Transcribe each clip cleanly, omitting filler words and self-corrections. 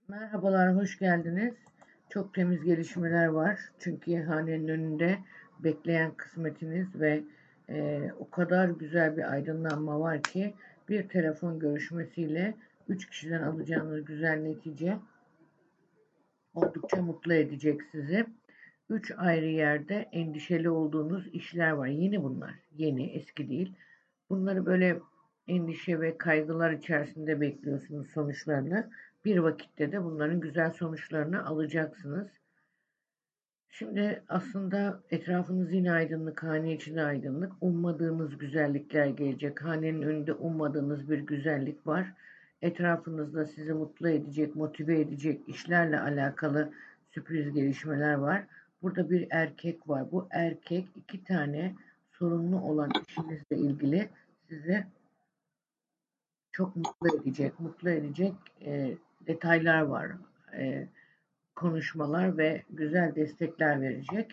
Merhabalar, hoş geldiniz. Çok temiz gelişmeler var. Çünkü hanenin önünde bekleyen kısmetiniz ve o kadar güzel bir aydınlanma var ki bir telefon görüşmesiyle 3 kişiden alacağınız güzel netice oldukça mutlu edecek sizi. 3 ayrı yerde endişeli olduğunuz işler var. Yeni bunlar. Yeni, eski değil. Bunları böyle endişe ve kaygılar içerisinde bekliyorsunuz sonuçlarını. Bir vakitte de bunların güzel sonuçlarını alacaksınız. Şimdi aslında etrafınız yine aydınlık, hane içinde aydınlık. Ummadığınız güzellikler gelecek. Hanenin önünde ummadığınız bir güzellik var. Etrafınızda sizi mutlu edecek, motive edecek işlerle alakalı sürpriz gelişmeler var. Burada bir erkek var. Bu erkek 2 tane sorunlu olan işinizle ilgili sizi çok mutlu edecek detaylar var. E, Konuşmalar ve güzel destekler verecek.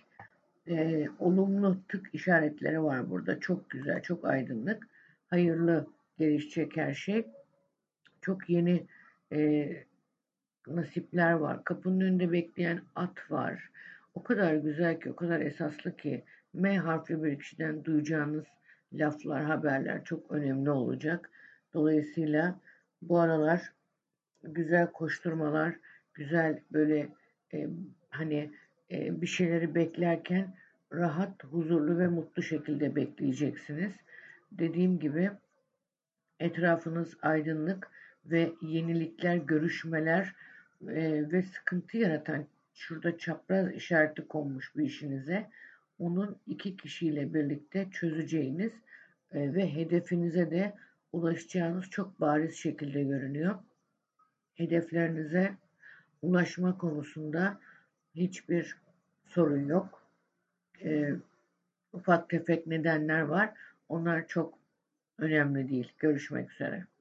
Olumlu tık işaretleri var burada. Çok güzel, çok aydınlık. Hayırlı gelişecek her şey. Çok yeni e, nasipler var. Kapının önünde bekleyen at var. O kadar güzel ki, o kadar esaslı ki M harfli bir kişiden duyacağınız laflar, haberler çok önemli olacak. Dolayısıyla bu aralar güzel koşturmalar, güzel böyle e, hani bir şeyleri beklerken rahat, huzurlu ve mutlu şekilde bekleyeceksiniz. Dediğim gibi etrafınız aydınlık ve yenilikler, görüşmeler ve sıkıntı yaratan şurada çapraz işareti konmuş bir işinize onun 2 kişiyle birlikte çözeceğiniz ve hedefinize de ulaşacağınız çok bariz şekilde görünüyor. Hedeflerinize ulaşma konusunda hiçbir sorun yok. Ufak tefek nedenler var. Onlar çok önemli değil. Görüşmek üzere.